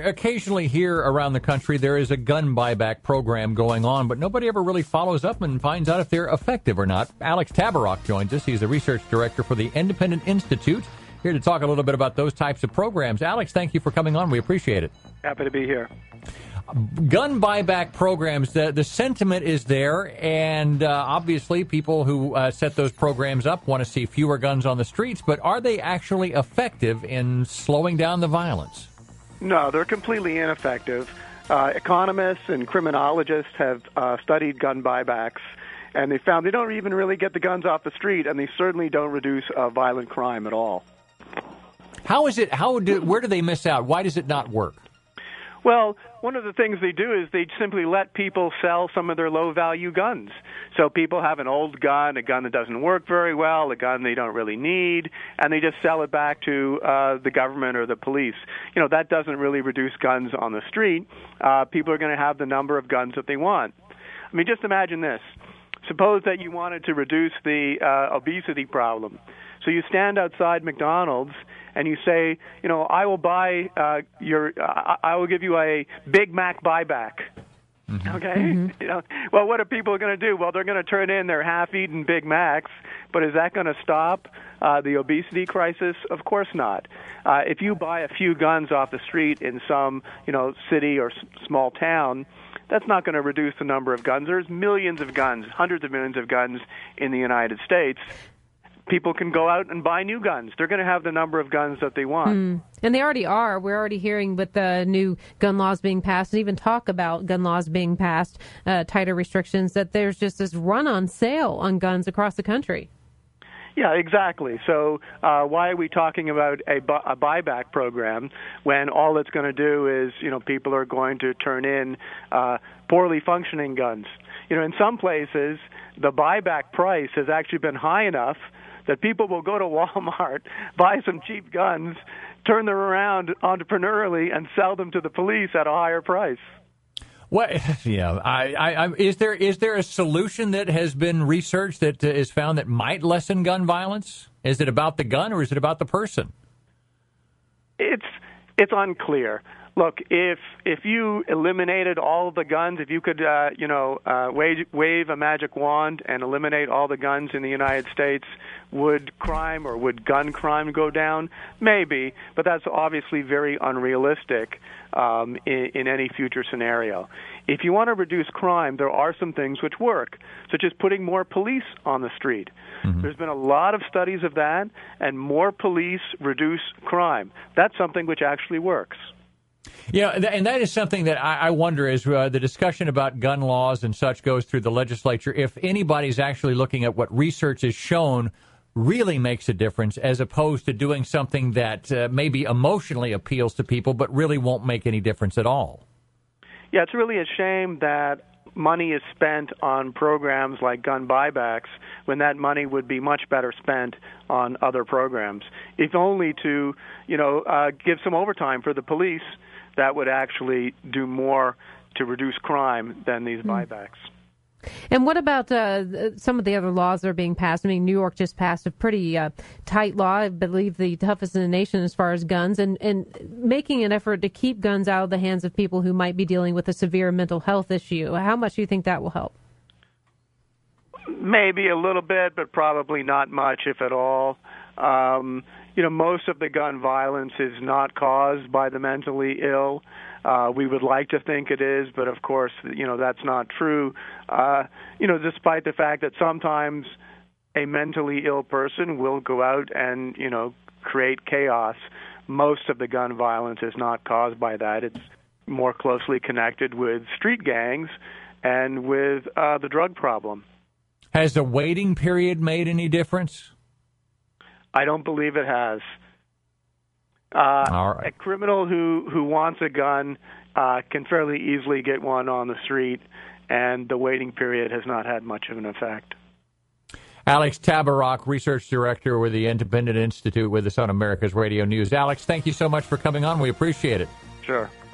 occasionally here around the country there is a gun buyback program going on, but nobody ever really follows up and finds out if they're effective or not. Alex Tabarrok joins us. He's the research director for the Independent Institute, here to talk a little bit about those types of programs. Alex, thank you for coming on. We appreciate it. Happy to be here. Gun buyback programs, the sentiment is there, and obviously people who set those programs up want to see fewer guns on the streets, but are they actually effective in slowing down the violence? No, they're completely ineffective. Economists and criminologists have studied gun buybacks, and they found they don't even really get the guns off the street, and they certainly don't reduce violent crime at all. How is it? Where do they miss out? Why does it not work? Well, one of the things they do is they simply let people sell some of their low-value guns. So people have an old gun, a gun that doesn't work very well, a gun they don't really need, and they just sell it back to the government or the police. You know, that doesn't really reduce guns on the street. People are going to have the number of guns that they want. I mean, just imagine this. Suppose that you wanted to reduce the obesity problem. So you stand outside McDonald's and you say, you know, I will buy I will give you a Big Mac buyback. Mm-hmm. Okay? Mm-hmm. You know, well, what are people going to do? Well, they're going to turn in their half-eaten Big Macs, but is that going to stop the obesity crisis? Of course not. If you buy a few guns off the street in some, you know, city or small town, that's not going to reduce the number of guns. There's millions of guns, hundreds of millions of guns in the United States. People can go out and buy new guns. They're going to have the number of guns that they want. And they already are. We're already hearing with the new gun laws being passed, and even talk about gun laws being passed, tighter restrictions, that there's just this run on sale on guns across the country. Yeah, exactly. So why are we talking about a buyback program when all it's going to do is, you know, people are going to turn in poorly functioning guns? You know, in some places, the buyback price has actually been high enough that people will go to Walmart, buy some cheap guns, turn them around entrepreneurially, and sell them to the police at a higher price. What? Yeah. Is there a solution that has been researched that is found that might lessen gun violence? Is it about the gun or is it about the person? It's unclear. Look, if you eliminated all of the guns, if you could, wave a magic wand and eliminate all the guns in the United States, would gun crime go down? Maybe, but that's obviously very unrealistic in any future scenario. If you want to reduce crime, there are some things which work, such as putting more police on the street. Mm-hmm. There's been a lot of studies of that, and more police reduce crime. That's something which actually works. Yeah, and that is something that I wonder as the discussion about gun laws and such goes through the legislature, if anybody's actually looking at what research has shown really makes a difference as opposed to doing something that maybe emotionally appeals to people but really won't make any difference at all. Yeah, it's really a shame that money is spent on programs like gun buybacks when that money would be much better spent on other programs. If only to, give some overtime for the police, that would actually do more to reduce crime than these buybacks. And what about some of the other laws that are being passed? I mean, New York just passed a pretty tight law, I believe the toughest in the nation as far as guns, and making an effort to keep guns out of the hands of people who might be dealing with a severe mental health issue. How much do you think that will help? Maybe a little bit, but probably not much, if at all. Most of the gun violence is not caused by the mentally ill. We would like to think it is, but of course, that's not true. Despite the fact that sometimes a mentally ill person will go out and, create chaos, most of the gun violence is not caused by that. It's more closely connected with street gangs and with the drug problem. Has the waiting period made any difference? I don't believe it has. All right. A criminal who wants a gun can fairly easily get one on the street, and the waiting period has not had much of an effect. Alex Tabarrok, Research Director with the Independent Institute, with us on America's Radio News. Alex, thank you so much for coming on. We appreciate it. Sure.